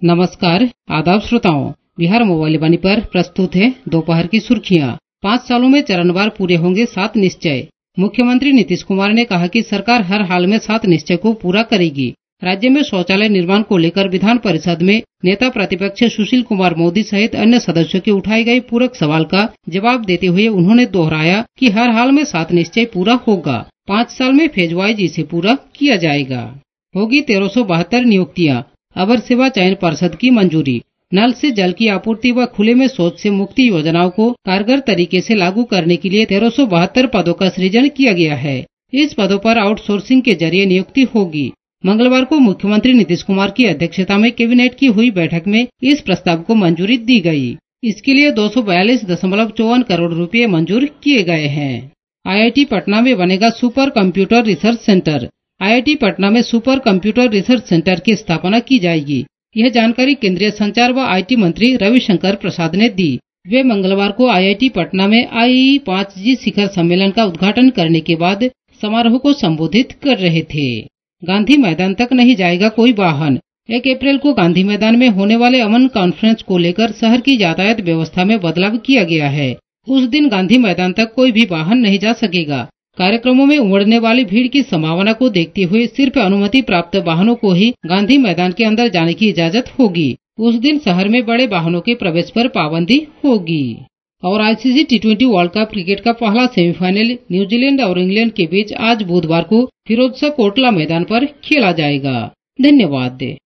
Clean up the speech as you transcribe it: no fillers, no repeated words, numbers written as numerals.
नमस्कार, आदाब श्रोताओं। बिहार मोबाइल वाणी पर प्रस्तुत है दोपहर की सुर्खियां। 5 सालों में चरणवार पूरे होंगे 7 निश्चय। मुख्यमंत्री नीतीश कुमार ने कहा कि सरकार हर हाल में 7 निश्चय को पूरा करेगी। राज्य में शौचालय निर्माण को लेकर विधान परिषद में नेता प्रतिपक्ष सुशील कुमार मोदी सहित अन्य सदस्यों के उठाए गए पूरक सवाल का जवाब देते हुए उन्होंने दोहराया कि हर हाल में 7 निश्चय पूरा होगा। 5 साल में फेज वाइज इसे पूरा किया जाएगा। होगी 1372 नियुक्तियां। अवर सेवा चयन पर्षद की मंजूरी। नल से जल की आपूर्ति व खुले में शौच से मुक्ति योजनाओं को कारगर तरीके से लागू करने के लिए 1372 पदों का सृजन किया गया है। इस पदों पर आउटसोर्सिंग के जरिए नियुक्ति होगी। मंगलवार को मुख्यमंत्री नीतीश कुमार की अध्यक्षता में कैबिनेट की हुई बैठक में इस प्रस्ताव को मंजूरी दी गई। इसके लिए 242.54 करोड़ रुपए मंजूर किए गए हैं। IIT पटना में बनेगा super computer research centre. IIT Patna में सुपर कंप्यूटर रिसर्च सेंटर की स्थापना की जाएगी। यह जानकारी केंद्रीय संचार व IT मंत्री रविशंकर प्रसाद ने दी। वे मंगलवार को IIT पटना में IEE 5G शिखर सम्मेलन का उद्घाटन करने के बाद समारोह को संबोधित कर रहे थे। गांधी मैदान तक नहीं जाएगा कोई वाहन। 1 अप्रैल को गांधी मैदान में होने वाले अमन कॉन्फ्रेंस को लेकर शहर की यातायात व्यवस्था में बदलाव किया गया है। उस दिन गांधी मैदान तक कोई भी वाहन नहीं जा सकेगा। कार्यक्रमों में उमड़ने वाली भीड़ की संभावना को देखते हुए सिर्फ अनुमति प्राप्त वाहनों को ही गांधी मैदान के अंदर जाने की इजाजत होगी। उस दिन शहर में बड़े वाहनों के प्रवेश पर पाबंदी होगी। और ICC T20 world cup cricket का पहला सेमीफाइनल न्यूजीलैंड और इंग्लैंड के बीच आज बुधवार को फिरोजशाह कोटला मैदान पर खेला जाएगा। धन्यवाद।